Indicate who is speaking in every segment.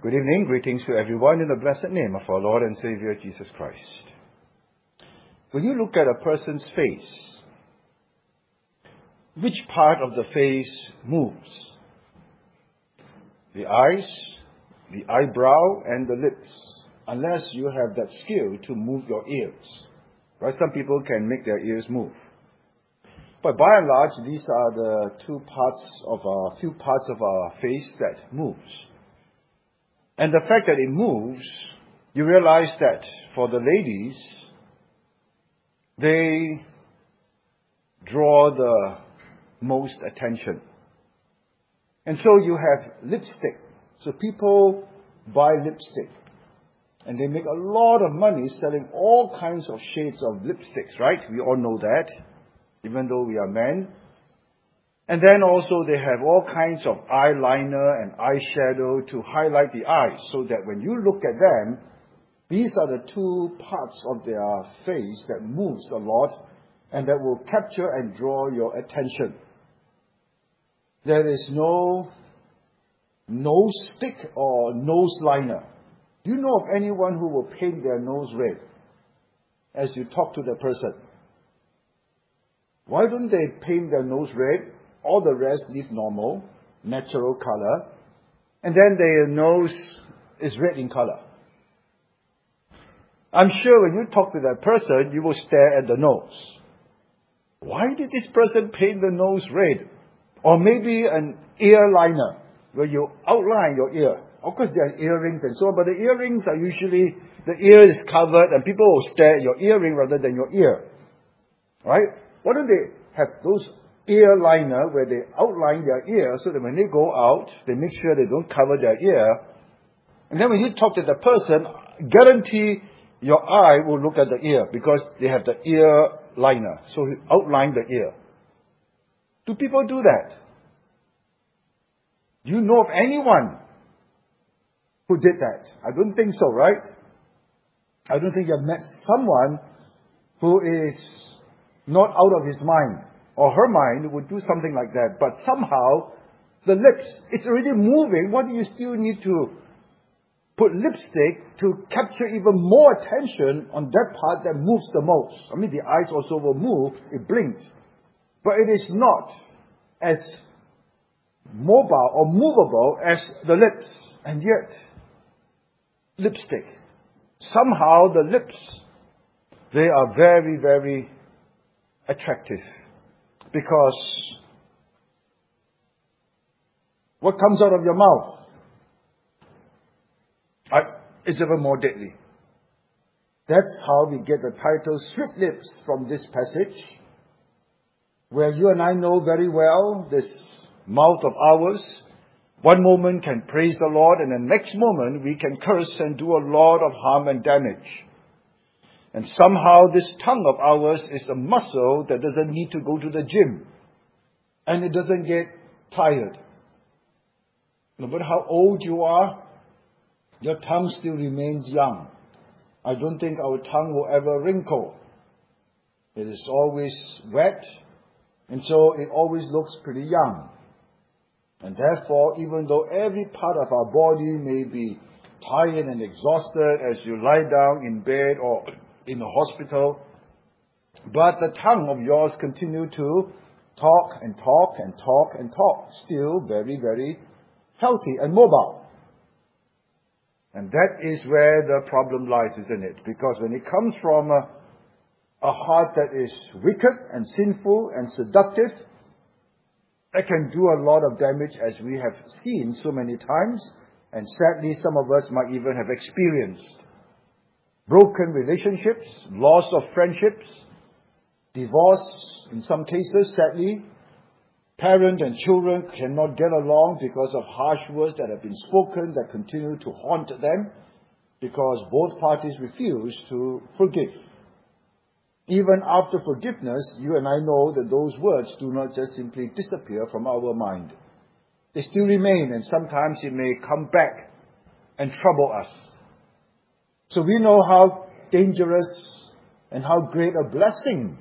Speaker 1: Good evening. Greetings to everyone in the blessed name of our Lord and Savior Jesus Christ. When you look at a person's face, which part of the face moves? The eyes, the eyebrow, and the lips, unless you have that skill to move your ears. Right? Some people can make their ears move. But by and large, these are the few parts of our face that moves. And the fact that it moves, you realize that for the ladies, they draw the most attention. And so you have lipstick. So people buy lipstick. And they make a lot of money selling all kinds of shades of lipsticks, right? We all know that, even though we are men. And then also they have all kinds of eyeliner and eyeshadow to highlight the eyes, so that when you look at them, these are the two parts of their face that moves a lot and that will capture and draw your attention. There is no nose stick or nose liner. Do you know of anyone who will paint their nose red as you talk to the person? Why don't they paint their nose red? All the rest leave normal, natural color. And then their nose is red in color. I'm sure when you talk to that person, you will stare at the nose. Why did this person paint the nose red? Or maybe an ear liner, where you outline your ear. Of course, there are earrings and so on, but the earrings are usually, the ear is covered and people will stare at your earring rather than your ear. Right? Why don't they have those ear liner where they outline their ear so that when they go out, they make sure they don't cover their ear. And then when you talk to the person, guarantee your eye will look at the ear because they have the ear liner. So you outline the ear. Do people do that? Do you know of anyone who did that? I don't think so, right? I don't think you've met someone who is not out of his mind or her mind would do something like that. But somehow, the lips, it's already moving. What do you still need to put lipstick to capture even more attention on that part that moves the most? I mean, the eyes also will move. It blinks. But it is not as mobile or movable as the lips. And yet, lipstick. Somehow the lips, they are very, very attractive. Because what comes out of your mouth is even more deadly. That's how we get the title Sweet Lips from this passage, where you and I know very well this mouth of ours. One moment can praise the Lord, and the next moment we can curse and do a lot of harm and damage. And somehow this tongue of ours is a muscle that doesn't need to go to the gym. And it doesn't get tired. No matter how old you are, your tongue still remains young. I don't think our tongue will ever wrinkle. It is always wet, and so it always looks pretty young. And therefore, even though every part of our body may be tired and exhausted as you lie down in bed or in the hospital, but the tongue of yours continue to talk and talk and talk and talk, still very, very healthy and mobile. And that is where the problem lies, isn't it? Because when it comes from a heart that is wicked and sinful and seductive, it can do a lot of damage, as we have seen so many times, and sadly some of us might even have experienced. Broken relationships, loss of friendships, divorce in some cases, sadly. Parent and children cannot get along because of harsh words that have been spoken that continue to haunt them because both parties refuse to forgive. Even after forgiveness, you and I know that those words do not just simply disappear from our mind. They still remain, and sometimes it may come back and trouble us. So we know how dangerous and how great a blessing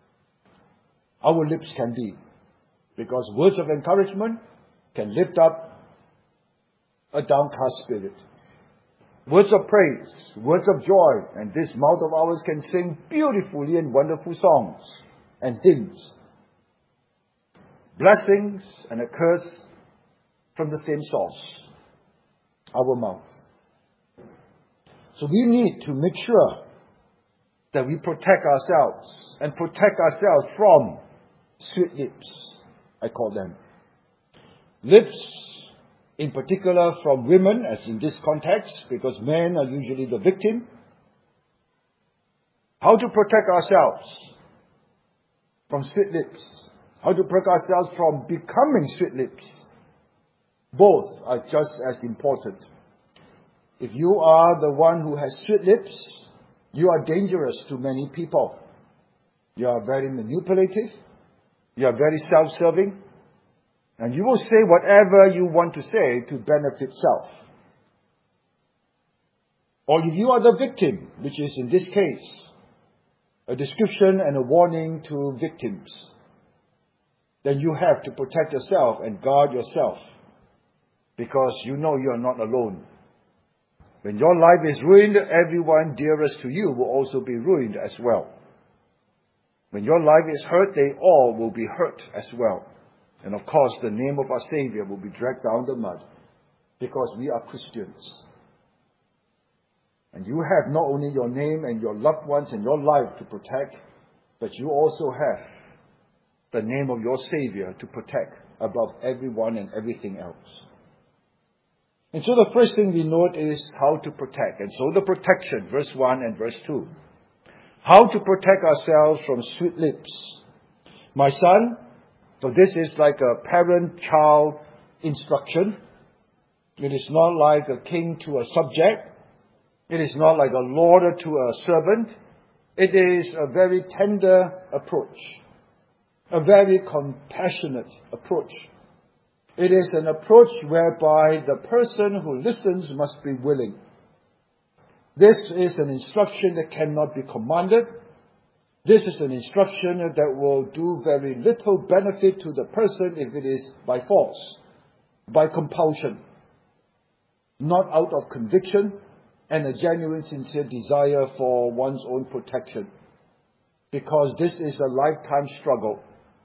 Speaker 1: our lips can be. Because words of encouragement can lift up a downcast spirit. words of praise, words of joy, and this mouth of ours can sing beautifully and wonderful songs and hymns. Blessings and a curse from the same source, our mouth. So we need to make sure that we protect ourselves and protect ourselves from sweet lips, I call them. Lips, in particular from women, as in this context, because men are usually the victim. How to protect ourselves from sweet lips. How to protect ourselves from becoming sweet lips. Both are just as important. If you are the one who has sweet lips, you are dangerous to many people. You are very manipulative. You are very self-serving. And you will say whatever you want to say to benefit self. Or if you are the victim, which is in this case, a description and a warning to victims, then you have to protect yourself and guard yourself. Because you know you are not alone. When your life is ruined, everyone dearest to you will also be ruined as well. When your life is hurt, they all will be hurt as well. And of course, the name of our Savior will be dragged down the mud because we are Christians. And you have not only your name and your loved ones and your life to protect, but you also have the name of your Savior to protect above everyone and everything else. And so the first thing we note is how to protect. And so the protection, verse 1 and verse 2. How to protect ourselves from sweet lips. My son, so this is like a parent-child instruction. It is not like a king to a subject. It is not like a lord to a servant. It is a very tender approach. A very compassionate approach. It is an approach whereby the person who listens must be willing. This is an instruction that cannot be commanded. This is an instruction that will do very little benefit to the person if it is by force, by compulsion, not out of conviction and a genuine, sincere desire for one's own protection. Because this is a lifetime struggle.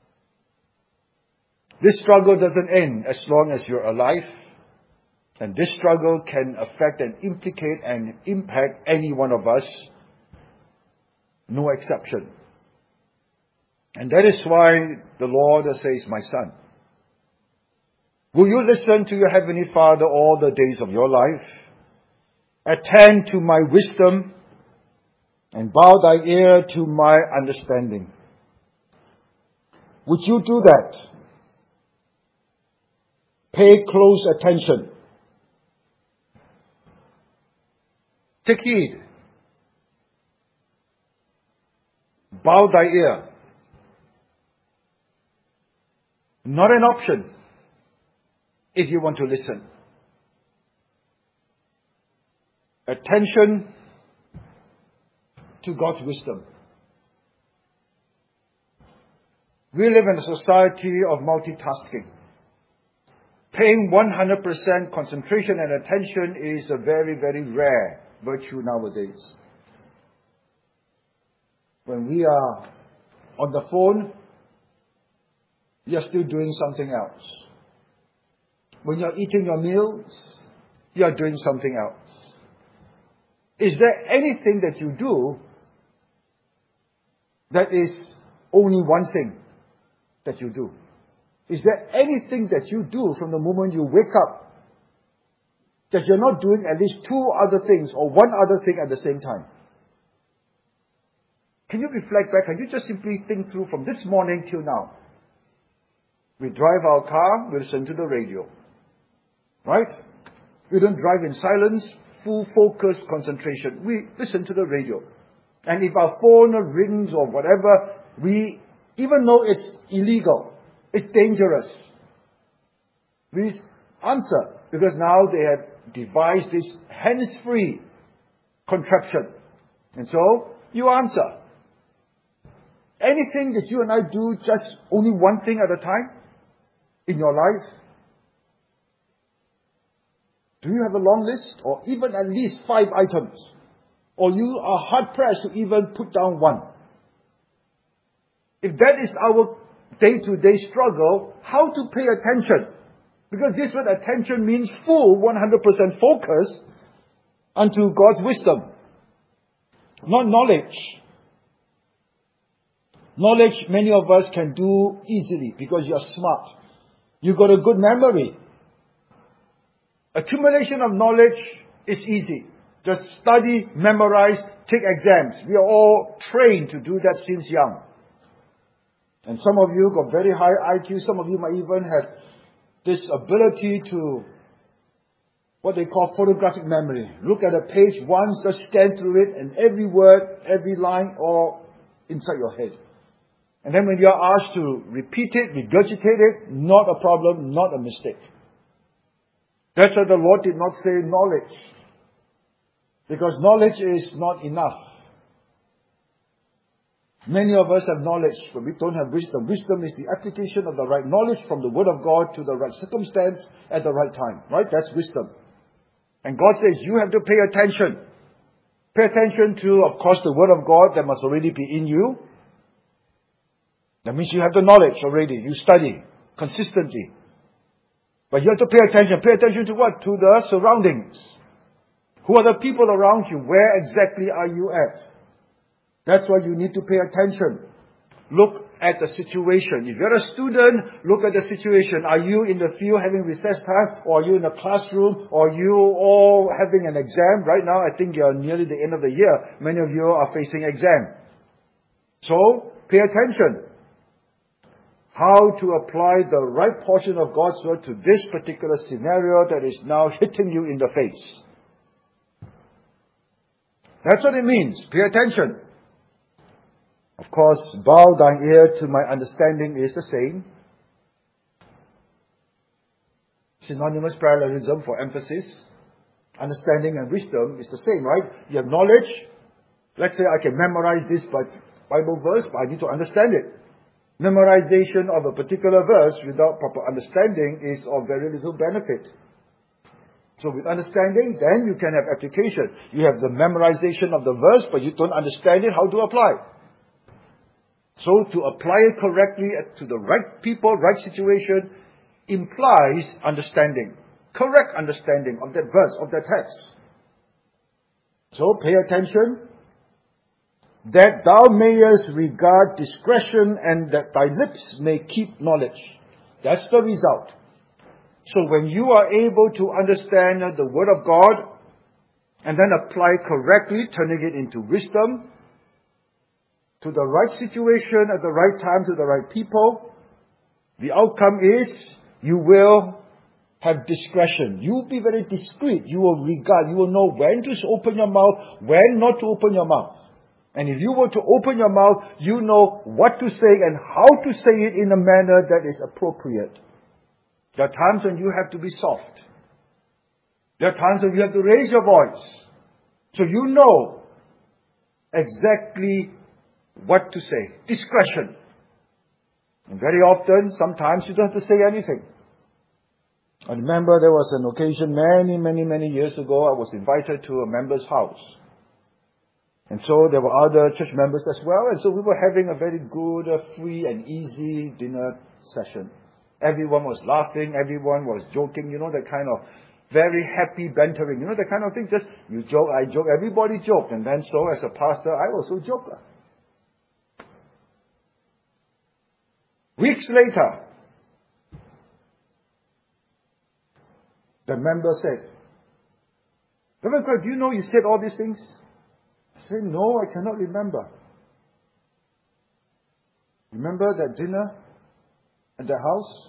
Speaker 1: This struggle doesn't end as long as you're alive. And this struggle can affect and implicate and impact any one of us. No exception. And that is why the Lord says, my son, will you listen to your heavenly Father all the days of your life? Attend to my wisdom and bow thy ear to my understanding. Would you do that? Pay close attention. Take heed. Bow thy ear. Not an option if you want to listen. Attention to God's wisdom. We live in a society of multitasking. Paying 100% concentration and attention is a very, very rare virtue nowadays. When we are on the phone, you are still doing something else. When you are eating your meals, you are doing something else. Is there anything that you do that is only one thing that you do? Is there anything that you do from the moment you wake up that you're not doing at least two other things or one other thing at the same time? Can you reflect back? Can you just simply think through from this morning till now? We drive our car, we listen to the radio. Right? We don't drive in silence, full focus, concentration. We listen to the radio. And if our phone rings or whatever, we, even though it's illegal, it's dangerous, we answer. Because now they have devised this hands-free contraption. And so, you answer. Anything that you and I do, just only one thing at a time in your life? Do you have a long list? Or even at least 5 items? Or you are hard-pressed to even put down one? If that is our day-to-day struggle, how to pay attention? Because this word attention means full, 100% focus unto God's wisdom. Not knowledge. Knowledge many of us can do easily because you are smart. You've got a good memory. Accumulation of knowledge is easy. Just study, memorize, take exams. We are all trained to do that since young. And some of you got very high IQ. Some of you might even have this ability to what they call photographic memory. Look at a page once, just scan through it, and every word, every line, all inside your head. And then when you are asked to repeat it, regurgitate it, not a problem, not a mistake. That's why the Lord did not say knowledge. Because knowledge is not enough. Many of us have knowledge, but we don't have wisdom. Wisdom is the application of the right knowledge from the Word of God to the right circumstance at the right time. Right? That's wisdom. And God says you have to pay attention. Pay attention to, of course, the Word of God that must already be in you. That means you have the knowledge already. You study consistently. But you have to pay attention. Pay attention to what? To the surroundings. Who are the people around you? Where exactly are you at? That's why you need to pay attention. Look at the situation. If you're a student, look at the situation. Are you in the field having recess time? Or are you in a classroom? Or are you all having an exam? Right now, I think you're nearly the end of the year. Many of you are facing exam. So, pay attention. How to apply the right portion of God's Word to this particular scenario that is now hitting you in the face. That's what it means. Pay attention. Of course, bow thine ear to my understanding is the same. Synonymous parallelism for emphasis. Understanding and wisdom is the same, right? You have knowledge. Let's say I can memorize this Bible verse, but I need to understand it. Memorization of a particular verse without proper understanding is of very little benefit. So with understanding, then you can have application. You have the memorization of the verse, but you don't understand it, how to apply. So to apply it correctly to the right people, right situation, implies understanding. Correct understanding of that verse, of that text. So pay attention. That thou mayest regard discretion and that thy lips may keep knowledge. That's the result. So when you are able to understand the Word of God and then apply correctly, turning it into wisdom, to the right situation at the right time to the right people, the outcome is you will have discretion. You will be very discreet. You will regard. You will know when to open your mouth, when not to open your mouth. And if you were to open your mouth, you know what to say and how to say it in a manner that is appropriate. There are times when you have to be soft. There are times when you have to raise your voice. So you know exactly what to say. Discretion. And very often, sometimes you don't have to say anything. I remember there was an occasion many years ago. I was invited to a member's house. And so there were other church members as well. And so we were having a very good, free and easy dinner session. Everyone was laughing. Everyone was joking. You know, that kind of very happy bantering. You know, that kind of thing. Just you joke, I joke. Everybody joked. And then so as a pastor, I also joked. Weeks later, the member said, Reverend Craig, do you know you said all these things? I said, no, I cannot remember. Remember that dinner at the house?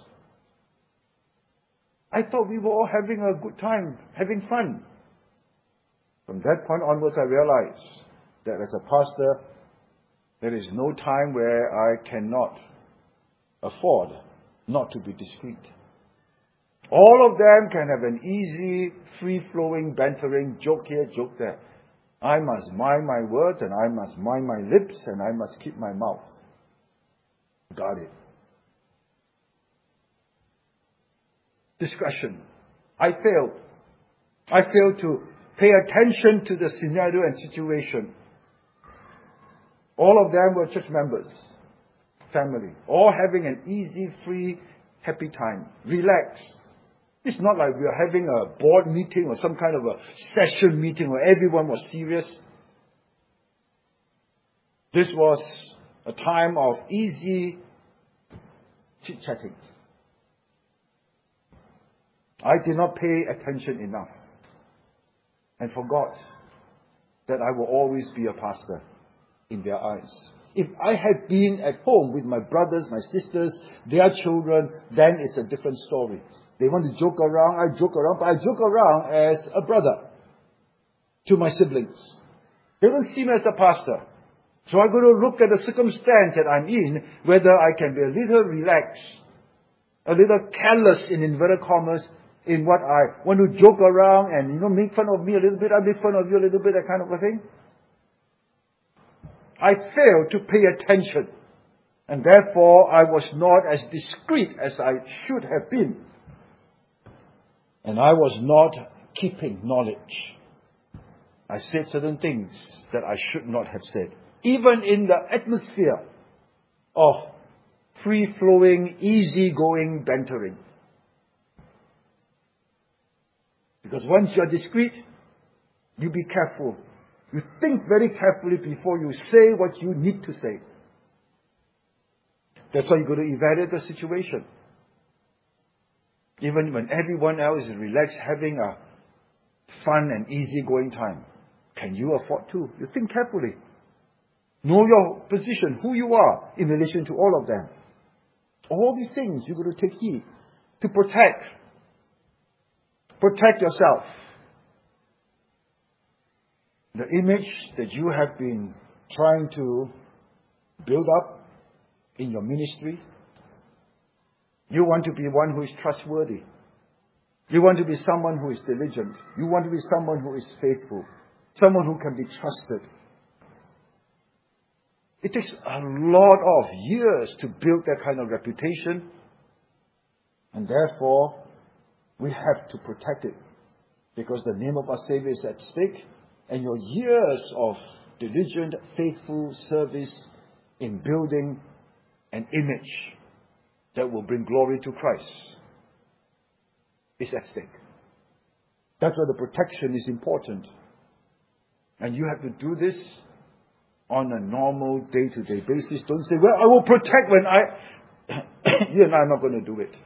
Speaker 1: I thought we were all having a good time, having fun. From that point onwards, I realized that as a pastor, there is no time where I cannot afford not to be discreet. All of them can have an easy, free-flowing, bantering, joke here, joke there. I must mind my words, and I must mind my lips, and I must keep my mouth. Got it. Discretion. I failed. I failed to pay attention to the scenario and situation. All of them were church members, family, all having an easy, free, happy time. Relaxed. It's not like we are having a board meeting or some kind of a session meeting where everyone was serious. This was a time of easy chit-chatting. I did not pay attention enough and forgot that I will always be a pastor in their eyes. If I had been at home with my brothers, my sisters, their children, then it's a different story. They want to joke around, I joke around, but I joke around as a brother to my siblings. They don't see me as a pastor. So I'm going to look at the circumstance that I'm in, whether I can be a little relaxed, a little careless in inverted commas, in what I want to joke around and, make fun of me a little bit, I make fun of you a little bit, that kind of a thing. I failed to pay attention, and therefore I was not as discreet as I should have been. And I was not keeping knowledge. I said certain things that I should not have said. Even in the atmosphere of free-flowing, easy-going bantering. Because once you are discreet, you be careful. You think very carefully before you say what you need to say. That's why you're going to evaluate the situation. Even when everyone else is relaxed, having a fun and easy-going time. Can you afford to? You think carefully. Know your position, who you are in relation to all of them. All these things you're going to take heed to protect. Protect yourself. The image that you have been trying to build up in your ministry. You want to be one who is trustworthy. You want to be someone who is diligent. You want to be someone who is faithful. Someone who can be trusted. It takes a lot of years to build that kind of reputation. And therefore, we have to protect it. Because the name of our Savior is at stake. And your years of diligent, faithful service in building an image that will bring glory to Christ is at stake. That's why the protection is important. And you have to do this on a normal day-to-day basis. Don't say, well, I will protect when you and I are not going to do it.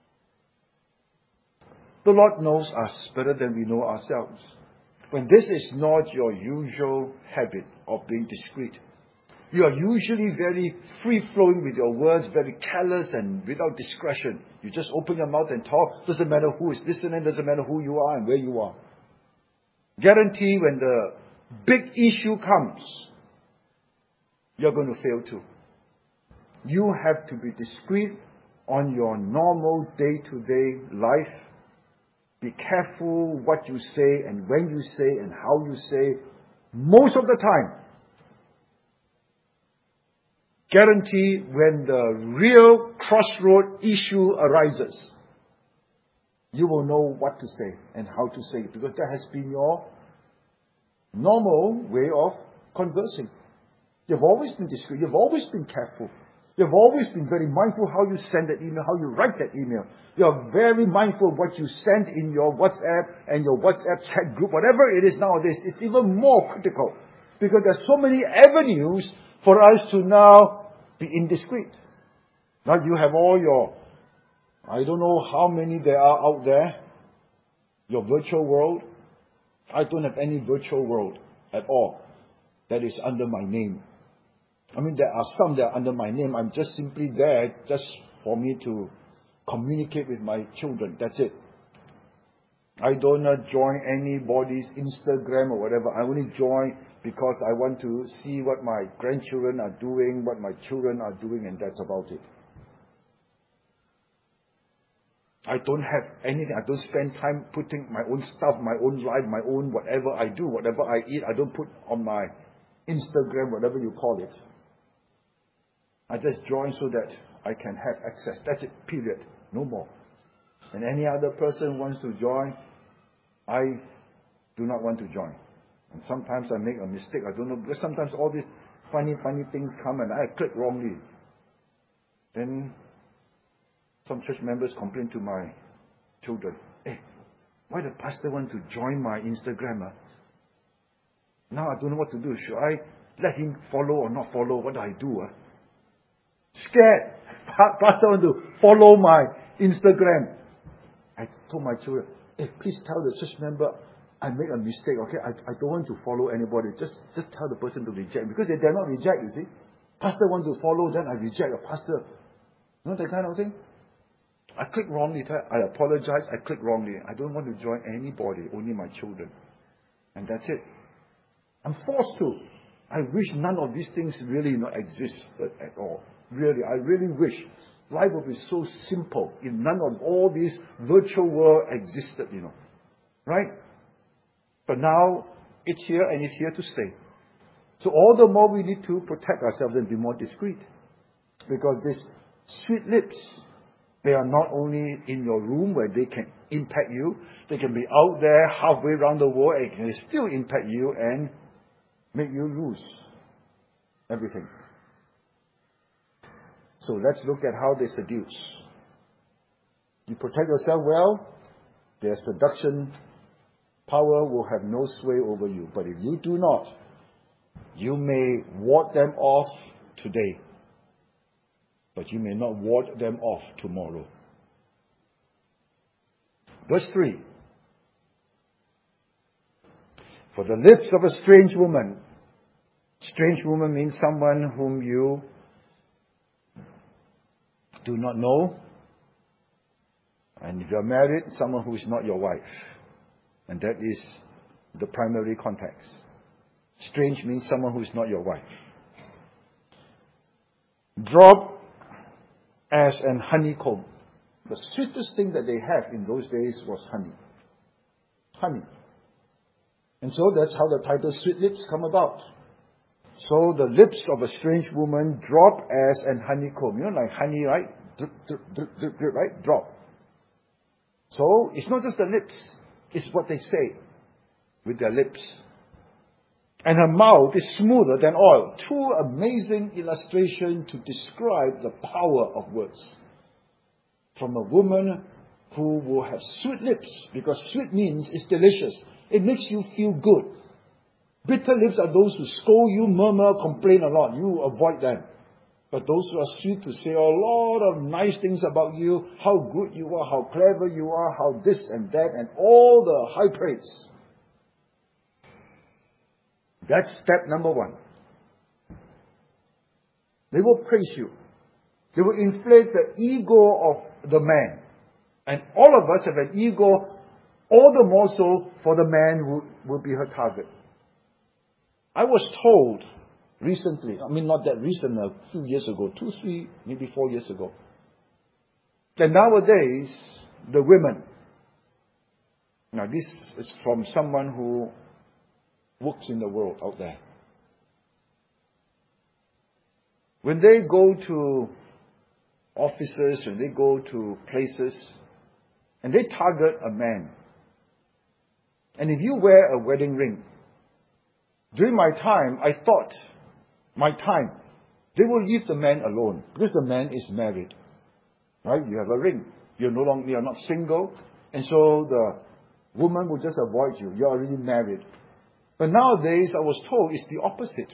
Speaker 1: The Lord knows us better than we know ourselves. When this is not your usual habit of being discreet, you are usually very free-flowing with your words, very careless and without discretion. You just open your mouth and talk. Doesn't matter who is listening, doesn't matter who you are and where you are. Guarantee when the big issue comes, you're going to fail too. You have to be discreet on your normal day-to-day life. Be careful what you say and when you say and how you say. Most of the time. Guarantee when the real crossroad issue arises, you will know what to say and how to say it. Because that has been your normal way of conversing. You've always been discreet. You've always been careful. You've always been very mindful how you send that email, how you write that email. You're very mindful of what you send in your WhatsApp and your WhatsApp chat group, whatever it is nowadays. It's even more critical because there's so many avenues for us to now be indiscreet. Now you have all your, I don't know how many there are out there, your virtual world. I don't have any virtual world at all that is under my name. I mean, there are some that are under my name. I'm just simply there just for me to communicate with my children. That's it. I don't join anybody's Instagram or whatever. I only join because I want to see what my grandchildren are doing, what my children are doing, and that's about it. I don't have anything. I don't spend time putting my own stuff, my own life, my own whatever I do, whatever I eat. I don't put on my Instagram, whatever you call it. I just join so that I can have access. That's it, period. No more. And any other person wants to join, I do not want to join. And sometimes I make a mistake. I don't know, because sometimes all these funny things come and I click wrongly. Then some church members complain to my children, "Hey, why the pastor want to join my Instagram? Now I don't know what to do. Should I let him follow or not follow? What do I do? Scared. Pastor want to follow my Instagram." I told my children, "Hey, please tell the church member I made a mistake, okay? I don't want to follow anybody. Just tell the person to reject." Because they dare not reject, you see. Pastor want to follow, then I reject a pastor. You know that kind of thing? I clicked wrongly. I apologize. I clicked wrongly. I don't want to join anybody, only my children. And that's it. I'm forced to. I wish none of these things really existed at all. Really, I really wish life would be so simple if none of all these virtual world existed, Right? But now, it's here and it's here to stay. So all the more we need to protect ourselves and be more discreet. Because these sweet lips, they are not only in your room where they can impact you, they can be out there halfway around the world and can still impact you and make you lose everything. So let's look at how they seduce. You protect yourself well, their seduction power will have no sway over you. But if you do not, you may ward them off today, but you may not ward them off tomorrow. Verse 3. For the lips of a strange woman means someone whom you do not know. And if you are married, someone who is not your wife. And that is the primary context. Strange means someone who is not your wife. Drop as an honeycomb. The sweetest thing that they had in those days was honey. Honey. And so that's how the title Sweet Lips come about. So the lips of a strange woman drop as an honeycomb. Like honey, right? Drip, drip, drip, drip, drip, right? Drop. So it's not just the lips. It's what they say with their lips. And her mouth is smoother than oil. Two amazing illustrations to describe the power of words. From a woman who will have sweet lips, because sweet means it's delicious. It makes you feel good. Bitter lips are those who scold you, murmur, complain a lot. You avoid them. But those who are sweet to say a lot of nice things about you, how good you are, how clever you are, how this and that, and all the high praise. That's step number one. They will praise you. They will inflate the ego of the man. And all of us have an ego, all the more so for the man who will be her target. I was told recently, not that recent, a few years ago, 2, 3, maybe 4 years ago, that nowadays, the women, now this is from someone who works in the world out there. When they go to offices, when they go to places, and they target a man, and if you wear a wedding ring, during my time, I thought, they will leave the man alone because the man is married. Right? You have a ring. You're not single. And so the woman will just avoid you. You're already married. But nowadays, I was told it's the opposite.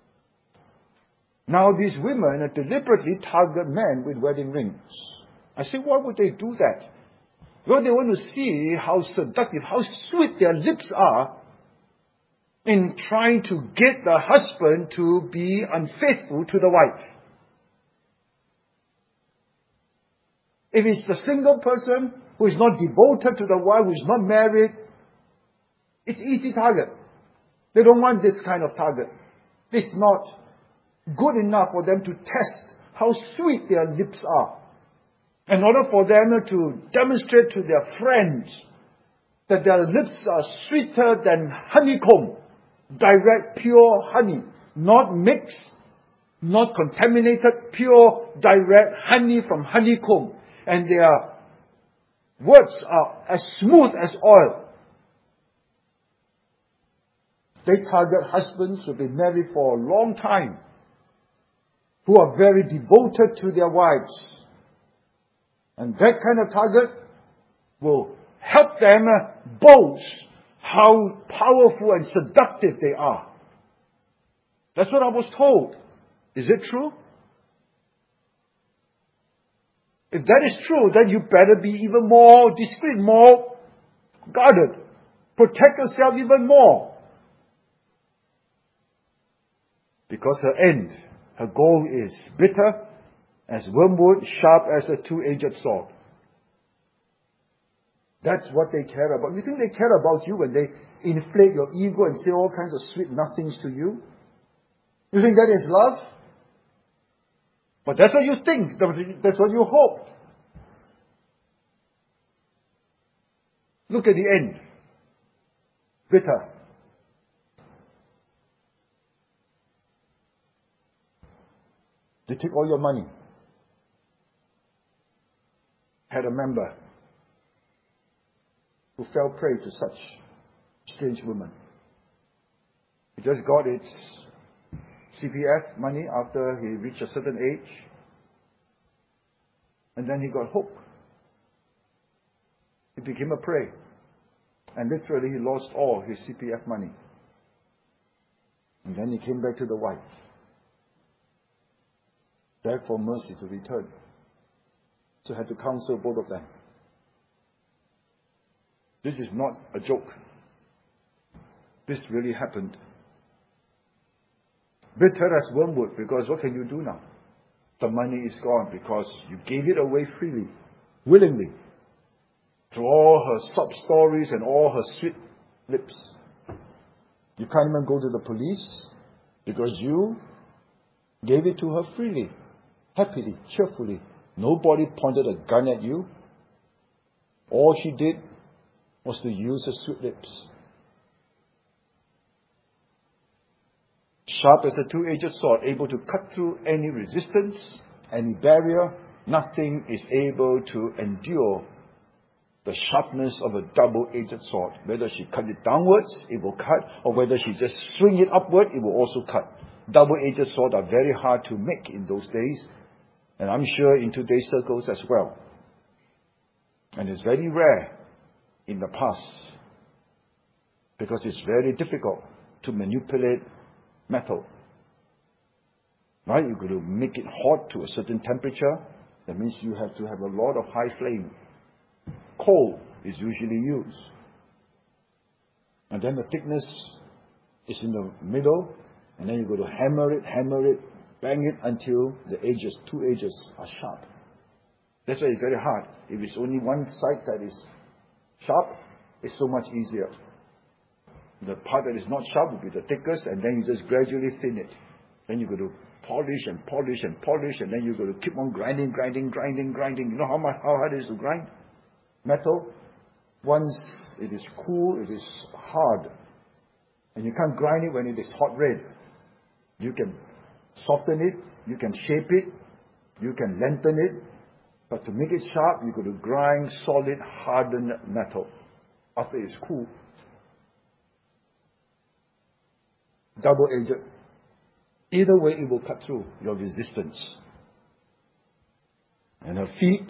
Speaker 1: Now these women deliberately target men with wedding rings. I say, why would they do that? Well, they want to see how seductive, how sweet their lips are in trying to get the husband to be unfaithful to the wife. If it's a single person who is not devoted to the wife, who is not married, it's easy target. They don't want this kind of target. It's not good enough for them to test how sweet their lips are. In order for them to demonstrate to their friends that their lips are sweeter than honeycomb. Direct, pure honey. Not mixed, not contaminated, pure, direct honey from honeycomb. And their words are as smooth as oil. They target husbands who have been married for a long time, who are very devoted to their wives. And that kind of target will help them boast how powerful and seductive they are. That's what I was told. Is it true? If that is true, then you better be even more discreet, more guarded. Protect yourself even more. Because her end, her goal is bitter as wormwood, sharp as a two-edged sword. That's what they care about. You think they care about you when they inflate your ego and say all kinds of sweet nothings to you? You think that is love? But that's what you think. That's what you hope. Look at the end. Bitter. They take all your money. Had a member who fell prey to such strange women. He just got its CPF money after he reached a certain age. And then he got hooked. He became a prey. And literally he lost all his CPF money. And then he came back to the wife. Begged for mercy to return. So had to counsel both of them. This is not a joke. This really happened. Bitter as wormwood, because what can you do now? The money is gone because you gave it away freely, willingly, through all her sob stories and all her sweet lips. You can't even go to the police because you gave it to her freely, happily, cheerfully. Nobody pointed a gun at you. All she did was to use her sweet lips. Sharp as a two-edged sword, able to cut through any resistance, any barrier. Nothing is able to endure the sharpness of a double-edged sword. Whether she cut it downwards, it will cut, or whether she just swing it upward, it will also cut. Double-edged swords are very hard to make in those days, and I'm sure in today's circles as well. And it's very rare in the past, because it's very difficult to manipulate metal. Right? You're going to make it hot to a certain temperature. That means you have to have a lot of high flame. Coal is usually used. And then the thickness is in the middle. And then you're going to hammer it, bang it until the edges, two edges are sharp. That's why it's very hard. If it's only one side that is sharp, it's so much easier. The part that is not sharp will be the thickest, and then you just gradually thin it. Then you're going to polish, and then you're going to keep on grinding. You know how hard it is to grind metal? Once it is cool, it is hard. And you can't grind it when it is hot red. You can soften it, you can shape it, you can lengthen it, but to make it sharp, you're going to grind solid, hardened metal after it's cool. Double-edged. Either way, it will cut through your resistance. And her feet,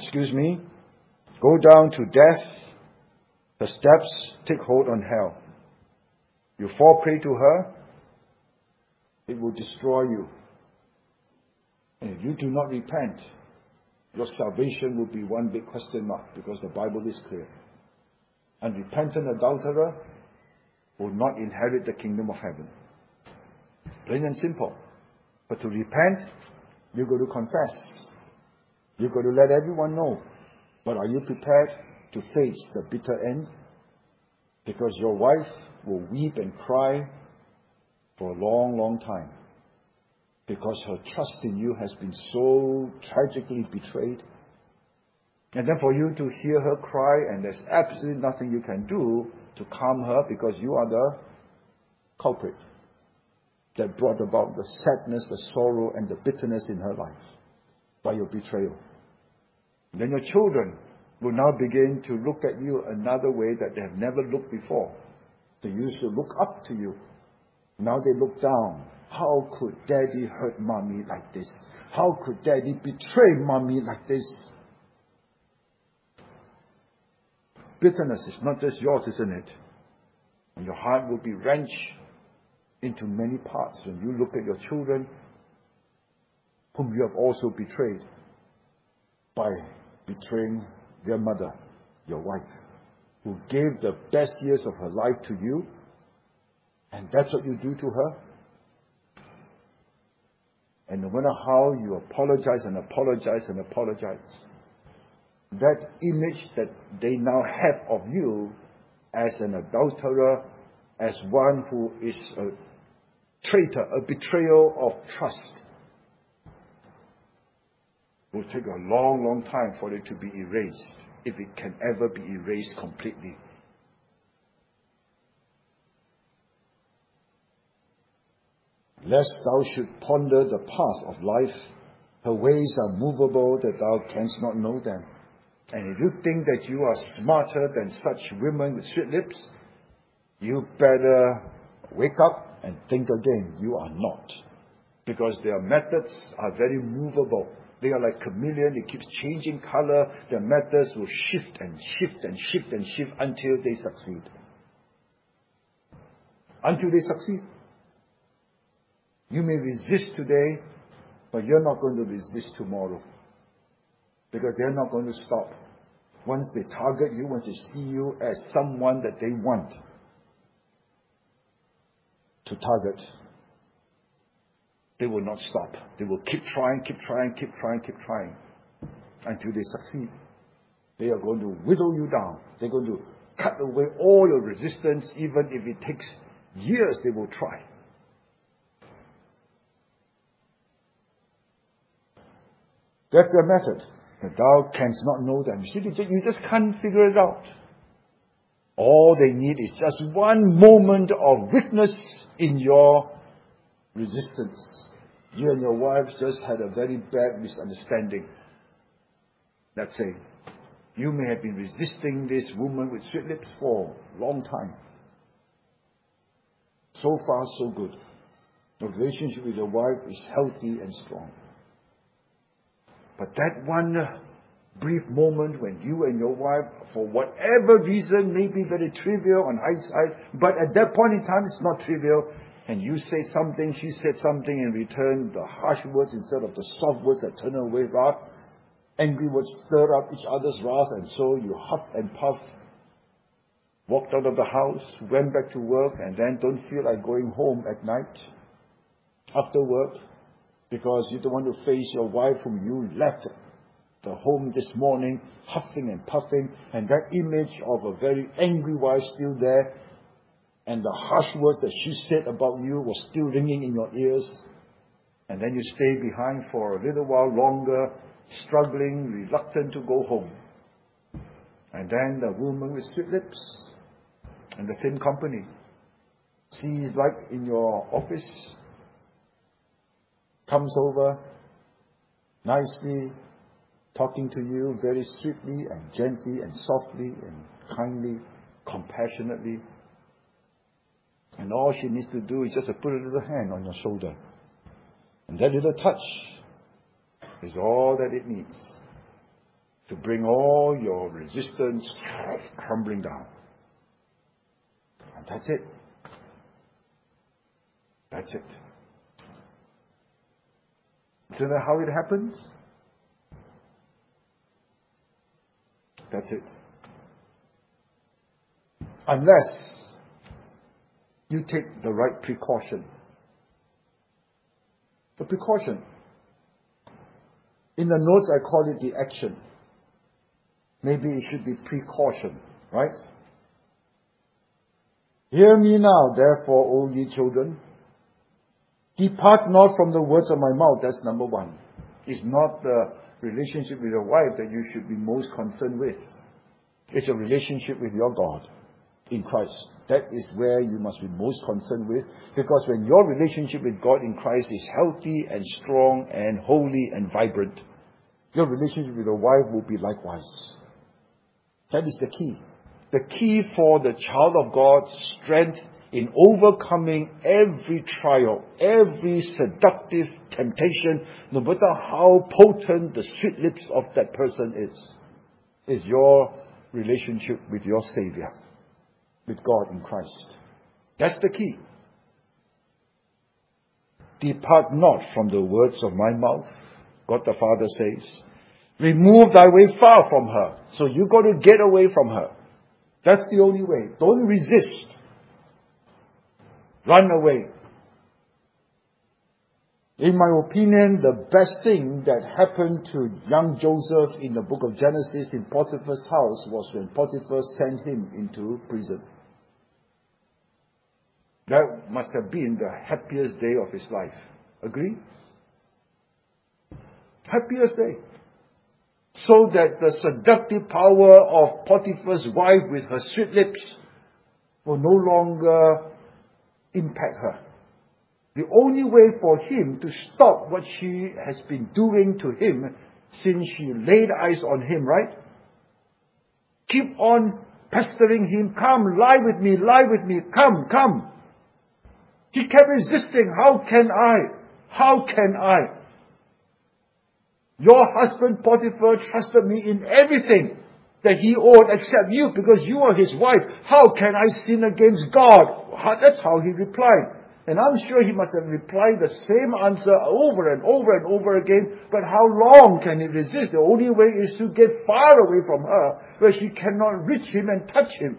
Speaker 1: go down to death. Her steps take hold on hell. You fall prey to her, it will destroy you. And if you do not repent, your salvation will be one big question mark, because the Bible is clear. Unrepentant adulterer will not inherit the kingdom of heaven. Plain and simple. But to repent, you've got to confess. You've got to let everyone know. But are you prepared to face the bitter end? Because your wife will weep and cry for a long, long time. Because her trust in you has been so tragically betrayed. And then for you to hear her cry, and there's absolutely nothing you can do to calm her, because you are the culprit that brought about the sadness, the sorrow, and the bitterness in her life by your betrayal. And then your children will now begin to look at you another way that they have never looked before. They used to look up to you. Now they look down. How could Daddy hurt Mommy like this? How could Daddy betray Mommy like this? Bitterness is not just yours, isn't it? And your heart will be wrenched into many parts when you look at your children, whom you have also betrayed by betraying their mother, your wife, who gave the best years of her life to you, and that's what you do to her. And no matter how you apologize and apologize and apologize, that image that they now have of you as an adulterer, as one who is a traitor, a betrayal of trust, will take a long, long time for it to be erased, if it can ever be erased completely. Lest thou should ponder the path of life, her ways are movable that thou canst not know them. And if you think that you are smarter than such women with sweet lips, you better wake up and think again. You are not. Because their methods are very movable. They are like chameleon. It keeps changing color. Their methods will shift and shift and shift and shift until they succeed. Until they succeed. You may resist today, but you're not going to resist tomorrow. Because they're not going to stop. Once they target you, once they see you as someone that they want to target, they will not stop. They will keep trying, keep trying, keep trying, keep trying until they succeed. They are going to whittle you down. They're going to cut away all your resistance, even if it takes years, they will try. That's their method. But thou canst not know them. You just can't figure it out. All they need is just one moment of weakness in your resistance. You and your wife just had a very bad misunderstanding. Let's say, you may have been resisting this woman with sweet lips for a long time. So far, so good. The relationship with your wife is healthy and strong. But that one brief moment when you and your wife, for whatever reason, may be very trivial on hindsight, but at that point in time it's not trivial, and you say something, she said something in return, the harsh words instead of the soft words that turn away wrath, angry words stir up each other's wrath, and so you huff and puff, walked out of the house, went back to work, and then don't feel like going home at night after work, because you don't want to face your wife whom you left the home this morning, huffing and puffing, and that image of a very angry wife still there, and the harsh words that she said about you was still ringing in your ears, and then you stay behind for a little while longer, struggling, reluctant to go home. And then the woman with sweet lips, in the same company, sees like in your office, comes over nicely, talking to you very sweetly and gently and softly and kindly, compassionately. And all she needs to do is just to put a little hand on your shoulder. And that little touch is all that it needs to bring all your resistance crumbling down. And that's it. That's it. Isn't that how it happens? That's it. Unless you take the right precaution. The precaution. In the notes I call it the action. Maybe it should be precaution, right? Hear me now, therefore, O ye children. Depart not from the words of my mouth. That's number one. It's not the relationship with your wife that you should be most concerned with. It's a relationship with your God in Christ. That is where you must be most concerned with, because when your relationship with God in Christ is healthy and strong and holy and vibrant, your relationship with your wife will be likewise. That is the key. the key for the child of God's strength in overcoming every trial, every seductive temptation, no matter how potent the sweet lips of that person is your relationship with your Savior, with God in Christ. That's the key. Depart not from the words of my mouth, God the Father says. Remove thy way far from her. So you got to get away from her. That's the only way. Don't resist. Run away. In my opinion, the best thing that happened to young Joseph in the book of Genesis in Potiphar's house was when Potiphar sent him into prison. That must have been the happiest day of his life. Agree? Happiest day. So that the seductive power of Potiphar's wife with her sweet lips will no longer impact her. The only way for him to stop what she has been doing to him since she laid eyes on him, right? Keep on pestering him. Come, lie with me, come, come. He kept resisting. How can I? How can I? Your husband Potiphar trusted me in everything that he owed except you because you are his wife. How can I sin against God? That's how he replied. And I'm sure he must have replied the same answer over and over and over again. But how long can he resist? The only way is to get far away from her where she cannot reach him and touch him.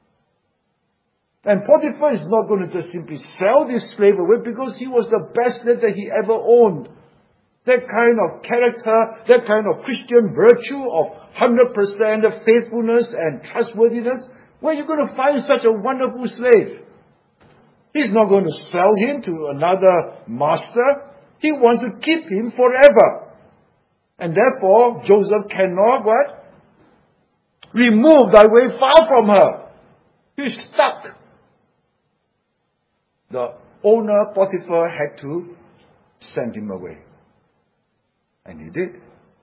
Speaker 1: And Potiphar is not going to just simply sell this slave away because he was the best that he ever owned. That kind of character, that kind of Christian virtue of 100% of faithfulness and trustworthiness, where are you going to find such a wonderful slave? He's not going to sell him to another master. He wants to keep him forever. And therefore, Joseph cannot what? Remove thy way far from her. He's stuck. The owner, Potiphar, had to send him away. And he did.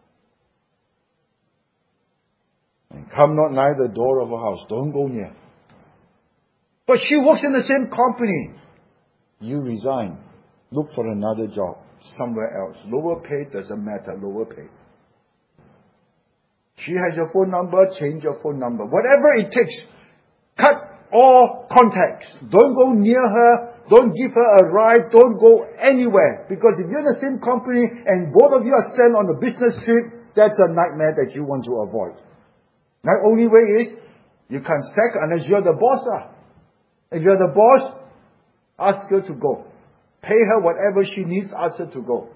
Speaker 1: And come not nigh the door of a house. Don't go near. But she works in the same company. You resign. Look for another job somewhere else. Lower pay doesn't matter. Lower pay. She has your phone number. Change your phone number. Whatever it takes. Cut all contacts. Don't go near her. Don't give her a ride. Don't go anywhere. Because if you're in the same company and both of you are sent on a business trip, that's a nightmare that you want to avoid. The only way is you can't sack unless you're the boss. If you're the boss, ask her to go. Pay her whatever she needs, ask her to go.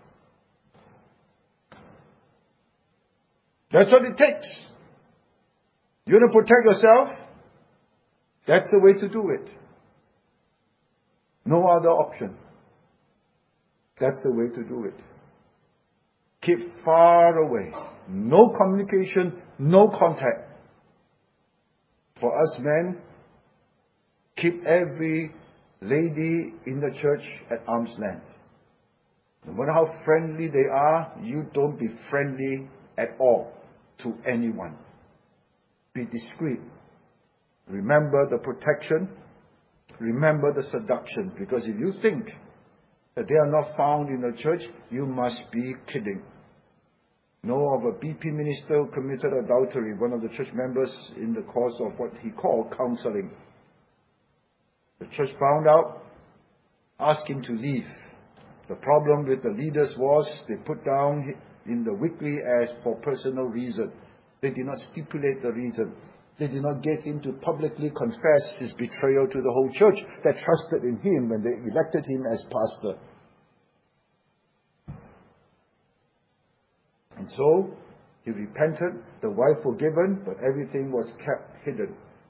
Speaker 1: That's what it takes. You want to protect yourself? That's the way to do it. No other option. That's the way to do it. Keep far away. No communication, no contact. For us men, keep every lady in the church at arm's length. No matter how friendly they are, you don't be friendly at all to anyone. Be discreet. Remember the protection. Remember the seduction. Because if you think that they are not found in the church, you must be kidding. Know of a BP minister who committed adultery, one of the church members, in the course of what he called counseling. The church found out, asked him to leave. The problem with the leaders was they put down in the weekly as for personal reason. They did not stipulate the reason. They did not get him to publicly confess his betrayal to the whole church that trusted in him when they elected him as pastor. And so, he repented, the wife forgiven, but everything was kept hidden.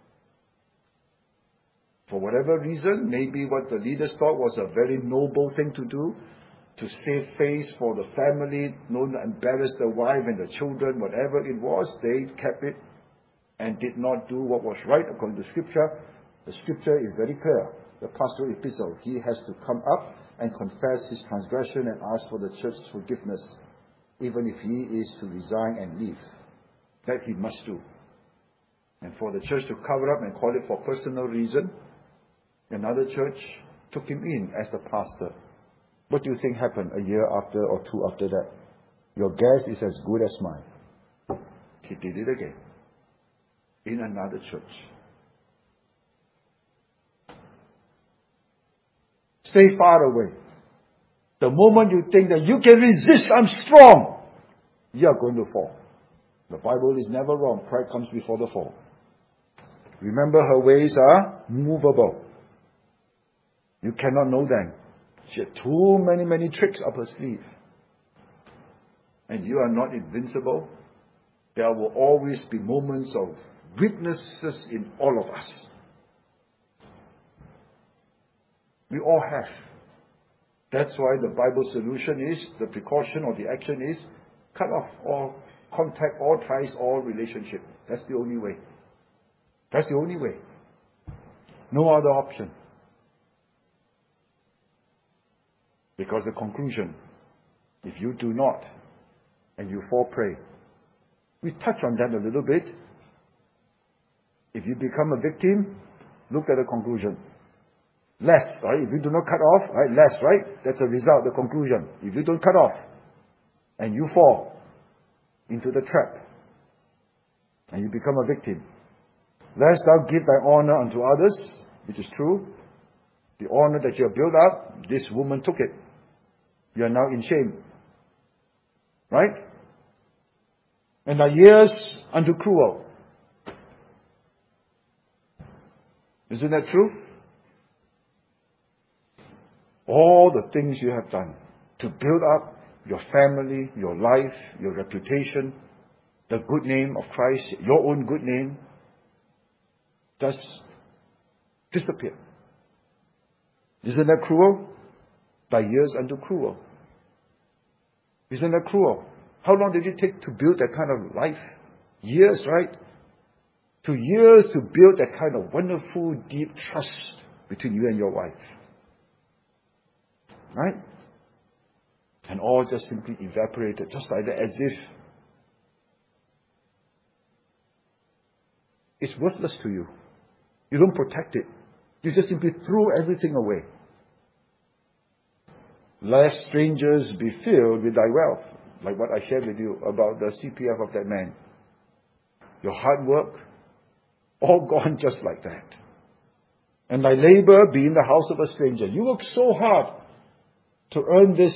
Speaker 1: For whatever reason, maybe what the leaders thought was a very noble thing to do, to save face for the family, not embarrass the wife and the children, whatever it was, they kept it and did not do what was right according to Scripture. The Scripture is very clear. The pastoral epistle, he has to come up and confess his transgression and ask for the church's forgiveness, even if he is to resign and leave. That he must do. And for the church to cover up and call it for personal reason, another church took him in as the pastor. What do you think happened a year after or two after that? Your guess is as good as mine. He did it again. In another church. Stay far away. The moment you think that you can resist, I'm strong, you are going to fall. The Bible is never wrong. Pride comes before the fall. Remember, her ways are movable. You cannot know them. She had too many tricks up her sleeve. And you are not invincible. There will always be moments of weaknesses in all of us. We all have. That's why the Bible solution is, the precaution or the action is, cut off all contact, all ties, all relationship. That's the only way. That's the only way. No other option. Because the conclusion, if you do not, and you fall prey, we touch on that a little bit. If you become a victim, look at the conclusion. Less, right? If you do not cut off, right? Less, right? That's the result, the conclusion. If you don't cut off, and you fall into the trap, and you become a victim, lest thou give thy honor unto others, which is true. The honor that you have built up, this woman took it. You are now in shame. Right? And thy years unto cruel. Isn't that true? All the things you have done to build up your family, your life, your reputation, the good name of Christ, your own good name, just disappear. Isn't that cruel? Thy years unto cruel. Isn't that cruel? How long did it take to build that kind of life? Years, right? 2 years to build that kind of wonderful, deep trust between you and your wife. Right? And all just simply evaporated, just like that, as if it's worthless to you. You don't protect it. You just simply threw everything away. Lest strangers be filled with thy wealth, like what I shared with you about the CPF of that man. Your hard work, all gone just like that. And thy labor be in the house of a stranger. You work so hard to earn this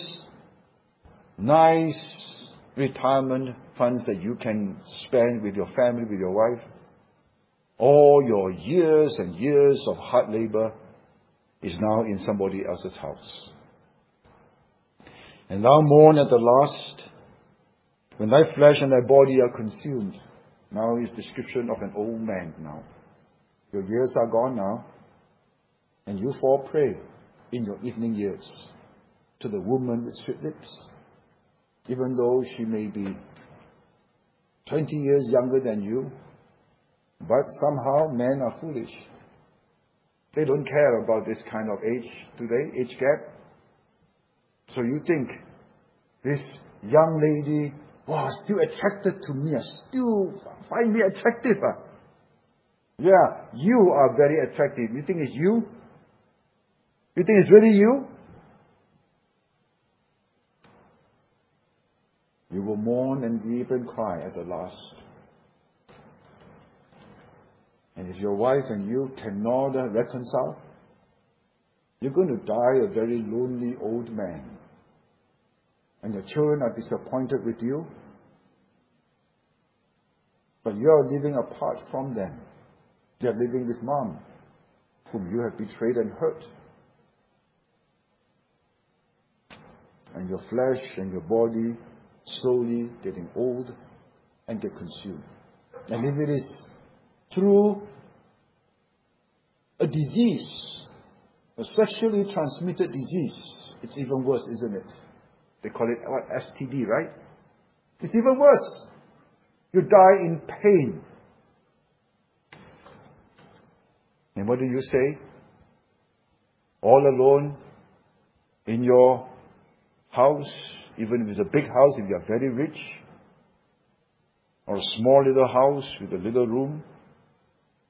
Speaker 1: nice retirement funds that you can spend with your family, with your wife. All your years and years of hard labor is now in somebody else's house. And thou mourn at the last, when thy flesh and thy body are consumed. Now is description of an old man now. Your years are gone now, and you fall prey in your evening years to the woman with sweet lips, even though she may be 20 years younger than you. But somehow men are foolish. They don't care about this kind of age today, age gap. So you think, this young lady, wow, still attracted to me, still find me attractive. Yeah, you are very attractive. You think it's you? You think it's really you? You will mourn and weep and cry at the last. And if your wife and you cannot reconcile, you're going to die a very lonely old man. And your children are disappointed with you. But you are living apart from them. They are living with mom, whom you have betrayed and hurt. And your flesh and your body slowly getting old and get consumed. And if it is through a disease, a sexually transmitted disease, it's even worse, isn't it? They call it what? STD, right? It's even worse. You die in pain. And what do you say? All alone in your house, even if it's a big house, if you are very rich, or a small little house with a little room,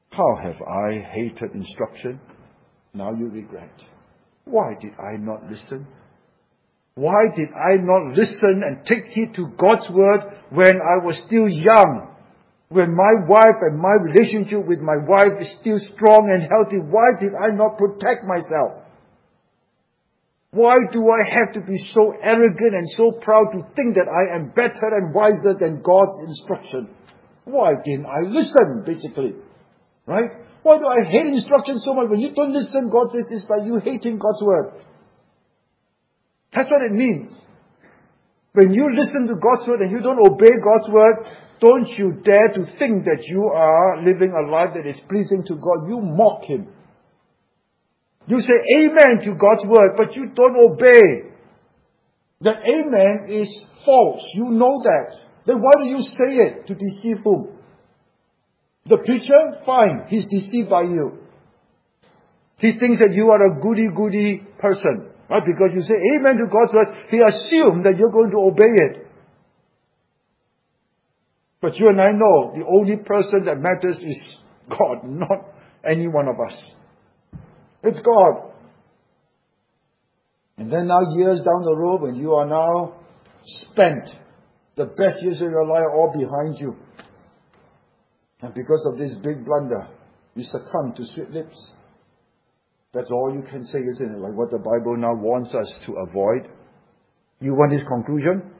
Speaker 1: How have I hated instruction? Now you regret. Why did I not listen? Why did I not listen and take heed to God's word when I was still young? When my wife and my relationship with my wife is still strong and healthy, why did I not protect myself? Why do I have to be so arrogant and so proud to think that I am better and wiser than God's instruction? Why didn't I listen, basically? Right? Why do I hate instruction so much? When you don't listen, God says it's like you hating God's word. That's what it means. When you listen to God's word and you don't obey God's word, don't you dare to think that you are living a life that is pleasing to God. You mock Him. You say amen to God's word, but you don't obey. That amen is false. You know that. Then why do you say it? To deceive whom? The preacher? Fine. He's deceived by you. He thinks that you are a goody-goody person. Right? Because you say amen to God's word, he assumes that you're going to obey it. But you and I know the only person that matters is God, not any one of us. It's God. And then now years down the road, when you are now spent, the best years of your life are all behind you. And because of this big blunder, you succumb to sweet lips. That's all you can say, isn't it? Like what the Bible now wants us to avoid. You want this conclusion?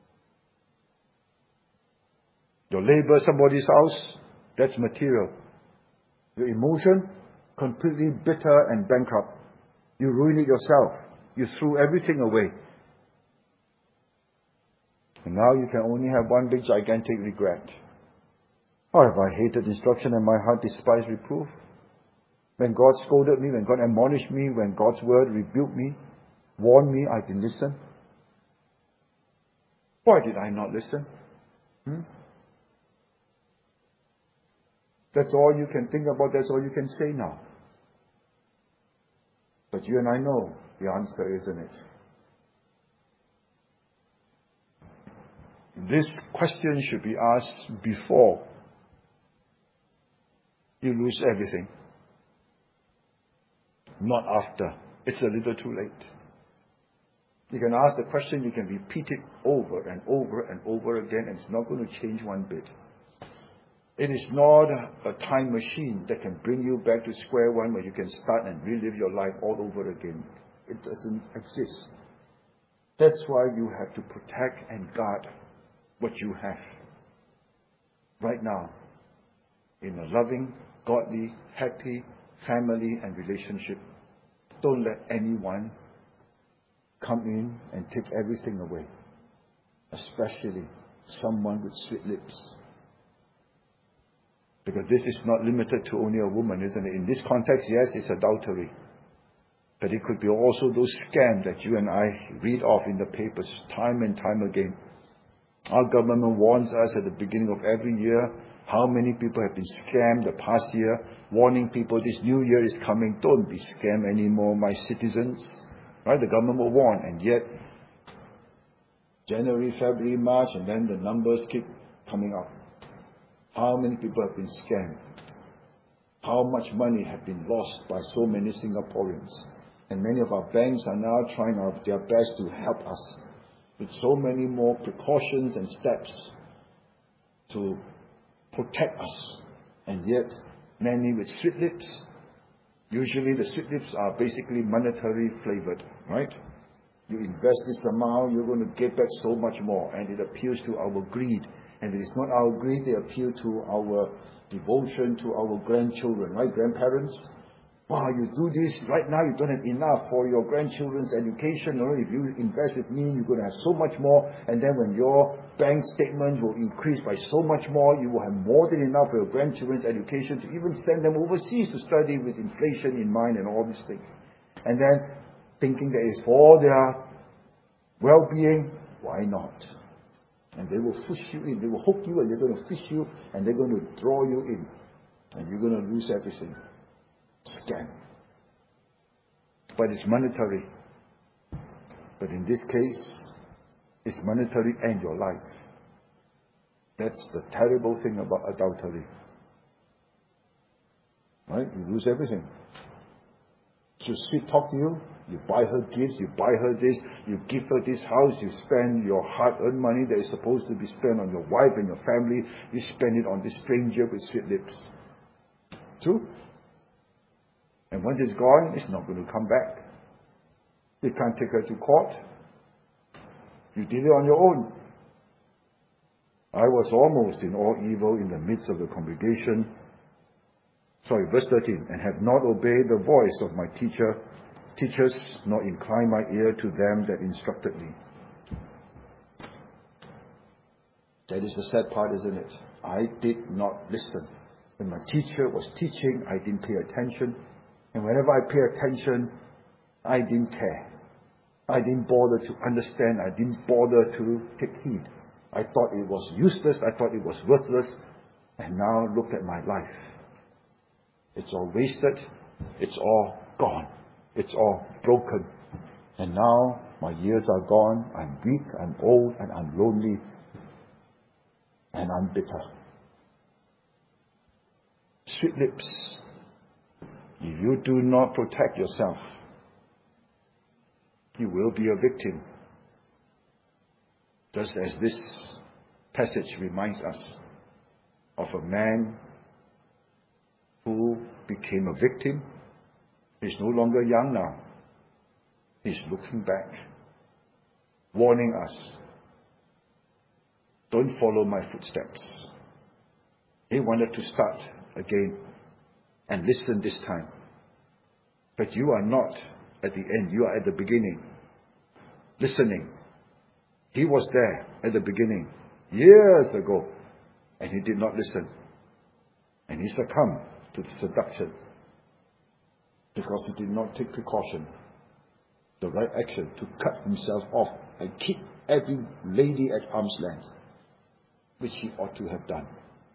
Speaker 1: Your labor, somebody's house, that's material. Your emotion, completely bitter and bankrupt. You ruin it yourself. You threw everything away. And now you can only have one big gigantic regret. How have I hated instruction and my heart despised reproof? When God scolded me, when God admonished me, when God's word rebuked me, warned me, I didn't listen. Why did I not listen? That's all you can think about, that's all you can say now. But you and I know the answer, isn't it? This question should be asked before you lose everything. Not after. It's a little too late. You can ask the question, you can repeat it over and over and over again, and it's not going to change one bit. It is not a time machine that can bring you back to square one where you can start and relive your life all over again. It doesn't exist. That's why you have to protect and guard what you have right now in a loving, godly, happy family and relationship. Don't let anyone come in and take everything away, especially someone with sweet lips. Because this is not limited to only a woman, isn't it? In this context, yes, it's adultery. But it could be also those scams that you and I read of in the papers time and time again. Our government warns us at the beginning of every year how many people have been scammed the past year, warning people this new year is coming, don't be scammed anymore, my citizens. Right? The government will warn, and yet January, February, March, and then the numbers keep coming up. How many people have been scammed? How much money has been lost by so many Singaporeans? And many of our banks are now trying their best to help us with so many more precautions and steps to protect us. And yet, many with sweet lips. Usually the sweet lips are basically monetary flavored, right? You invest this amount, you're going to get back so much more. And it appeals to our greed. And it is not our greed, they appeal to our devotion to our grandchildren, right? Grandparents, wow, you do this, right now you don't have enough for your grandchildren's education. If you invest with me, you're going to have so much more. And then when your bank statements will increase by so much more, you will have more than enough for your grandchildren's education to even send them overseas to study with inflation in mind and all these things. And then thinking that it's for their well-being, why not? And they will fish you in. They will hook you and they're going to fish you and they're going to draw you in. And you're going to lose everything. Scam. But it's monetary. But in this case, it's monetary and your life. That's the terrible thing about adultery. Right? You lose everything. She'll sweet talk to you. You buy her gifts, you buy her this, you give her this house, you spend your hard-earned money that is supposed to be spent on your wife and your family, you spend it on this stranger with sweet lips. True? And once it's gone, it's not going to come back. You can't take her to court. You did it on your own. I was almost in all evil in the midst of the congregation. Verse 13. And have not obeyed the voice of my teachers, nor inclined my ear to them that instructed me. That is the sad part, isn't it? I did not listen. When my teacher was teaching, I didn't pay attention. And whenever I pay attention, I didn't care. I didn't bother to understand. I didn't bother to take heed. I thought it was useless. I thought it was worthless. And now look at my life. It's all wasted. It's all gone. It's all broken. And now my years are gone. I'm weak, I'm old, and I'm lonely. And I'm bitter. Sweet lips. If you do not protect yourself, you will be a victim. Just as this passage reminds us of a man who became a victim. He's no longer young now. He's looking back, warning us, don't follow my footsteps. He wanted to start again and listen this time. But you are not at the end, you are at the beginning, listening. He was there at the beginning, years ago, and he did not listen. And he succumbed to the seduction because he did not take precaution, the right action to cut himself off and keep every lady at arm's length, which he ought to have done.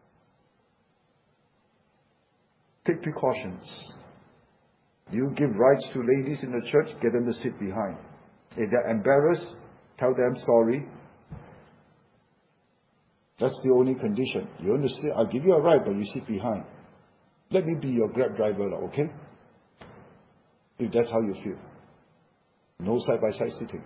Speaker 1: Take precautions. You give rights to ladies in the church, get them to sit behind. If they're embarrassed, tell them sorry. That's the only condition. You understand? I'll give you a ride, but you sit behind. Let me be your Grab driver, okay? If that's how you feel. No side-by-side sitting.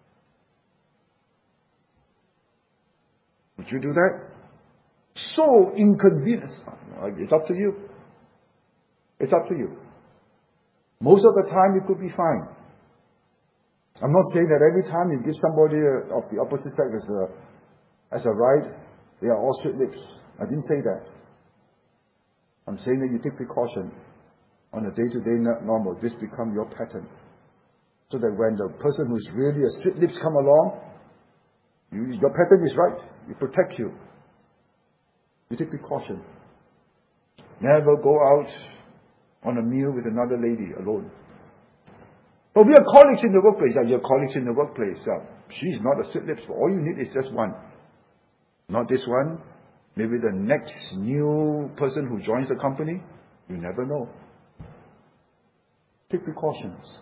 Speaker 1: Would you do that? So inconvenient. It's up to you. It's up to you. Most of the time it could be fine. I'm not saying that every time you give somebody of the opposite sex as a ride, they are all sweet lips. I didn't say that. I'm saying that you take precaution on a day-to-day normal. This become your pattern. So that when the person who is really a sweet lips come along, your pattern is right. It protects you. You take precaution. Never go out on a meal with another lady alone. But we are colleagues in the workplace. You're colleagues in the workplace. She's not a sweet lips. All you need is just one. Not this one. Maybe the next new person who joins the company. You never know. Take precautions.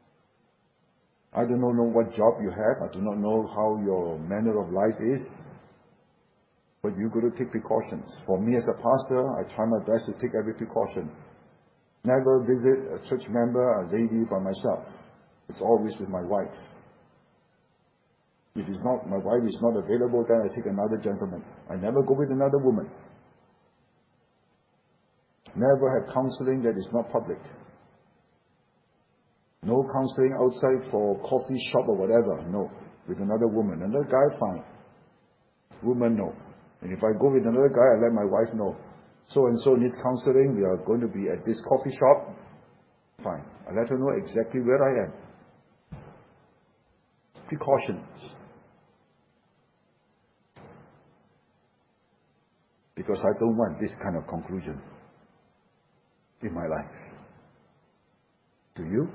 Speaker 1: I do not know what job you have. I do not know how your manner of life is. But you've got to take precautions. For me as a pastor, I try my best to take every precaution. Never visit a church member, a lady by myself. It's always with my wife. If my wife is not available, then I take another gentleman. I never go with another woman. Never have counseling that is not public. No counseling outside for coffee shop or whatever. No. With another woman. Another guy, fine. Woman, no. And if I go with another guy, I let my wife know. So-and-so needs counseling. We are going to be at this coffee shop. Fine. I let her know exactly where I am. Precautions. Because I don't want this kind of conclusion in my life. Do you?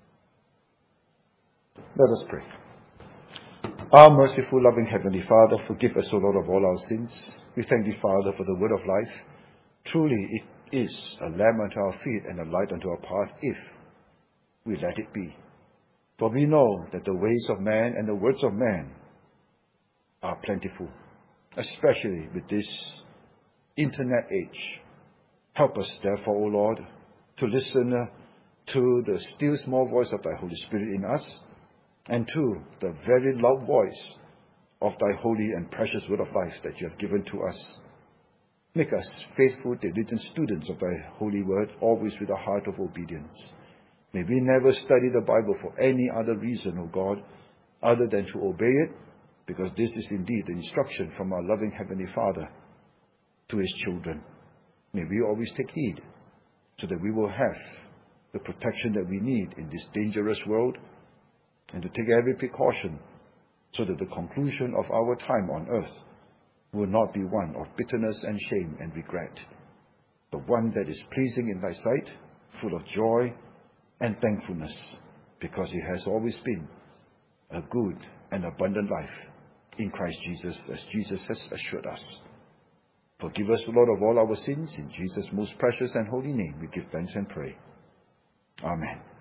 Speaker 1: Let us pray. Our merciful, loving Heavenly Father, forgive us, O Lord, of all our sins. We thank Thee, Father, for the word of life. Truly, it is a lamp unto our feet and a light unto our path if we let it be. For we know that the ways of man and the words of man are plentiful, especially with this internet age. Help us, therefore, O Lord, to listen to the still small voice of Thy Holy Spirit in us, and to the very loud voice of Thy holy and precious word of life that You have given to us. Make us faithful, diligent students of Thy holy word, always with a heart of obedience. May we never study the Bible for any other reason, O God, other than to obey it, because this is indeed the instruction from our loving Heavenly Father to His children. May we always take heed, so that we will have the protection that we need in this dangerous world, and to take every precaution, so that the conclusion of our time on earth will not be one of bitterness and shame and regret, but one that is pleasing in Thy sight, full of joy and thankfulness, because it has always been a good and abundant life in Christ Jesus, as Jesus has assured us. Forgive us, Lord, of all our sins. In Jesus' most precious and holy name we give thanks and pray. Amen.